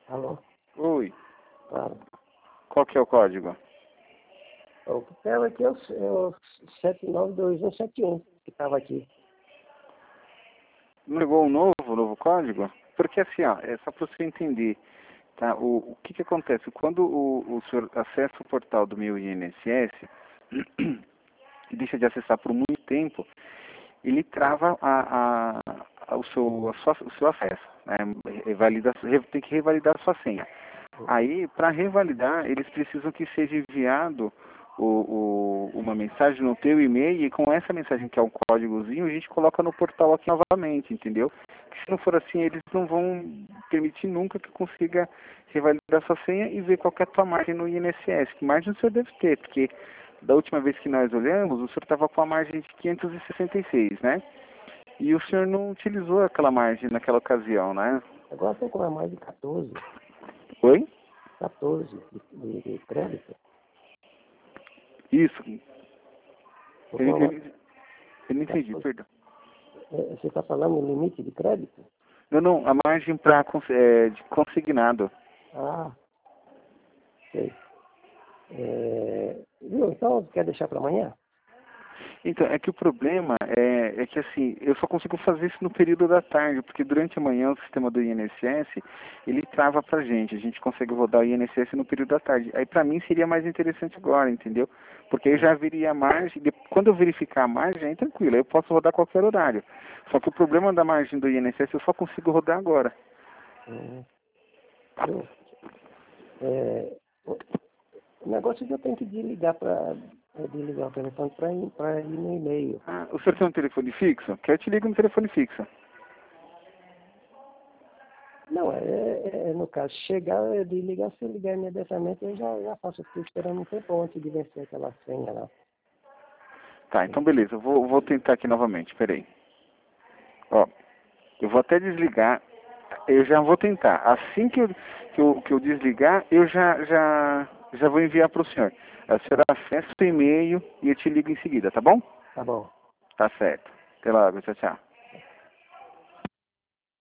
Alô? Oi, Claro. qual que é o código? O que tela aqui é o 792171 que estava aqui. Não pegou o novo código? Porque assim, ó, é só para você entender, tá? O que que acontece? Quando o senhor acessa o portal do meu INSS e deixa de acessar por muito tempo, ele trava o seu acesso, né? Tem que revalidar a sua senha. Aí, para revalidar, eles precisam que seja enviado uma mensagem no teu e-mail, e com essa mensagem, que é um códigozinho, a gente coloca no portal aqui novamente, entendeu? Porque se não for assim, eles não vão permitir nunca que consiga revalidar sua senha e ver qual que é a tua margem no INSS. Que margem o senhor deve ter, porque da última vez que nós olhamos, o senhor estava com a margem de 566, né? E o senhor não utilizou aquela margem naquela ocasião, né? Agora estou com mais de 14. Oi? 14 de crédito. Isso. Tô Eu, com eu, mais eu não de entendi, 14. perdão. Você está falando em limite de crédito? Não, a margem de consignado. Ah, sei. Viu? Então, quer deixar para amanhã? Então, é que o problema é que assim, eu só consigo fazer isso no período da tarde, porque durante a manhã o sistema do INSS, ele trava pra gente, a gente consegue rodar o INSS no período da tarde. Aí pra mim seria mais interessante agora, entendeu? Porque aí já viria a margem, quando eu verificar a margem, aí tranquilo, aí eu posso rodar a qualquer horário. Só que o problema da margem do INSS eu só consigo rodar agora. Viu? O negócio é que eu tenho que desligar desligar o telefone para ir no e-mail. Ah, o senhor tem um telefone fixo? Quer eu te ligo no telefone fixo. Não, no caso, chegar, desligar, se eu ligar imediatamente, eu já faço. Eu fiquei esperando um tempo antes de vencer aquela senha lá. Tá, então beleza, eu vou tentar aqui novamente, peraí. Ó, eu vou até desligar, eu já vou tentar. Assim que eu desligar, eu já vou enviar para o senhor. Aí o senhor acessa o e-mail e eu te ligo em seguida, tá bom? Tá bom. Tá certo. Até logo, tchau, tchau.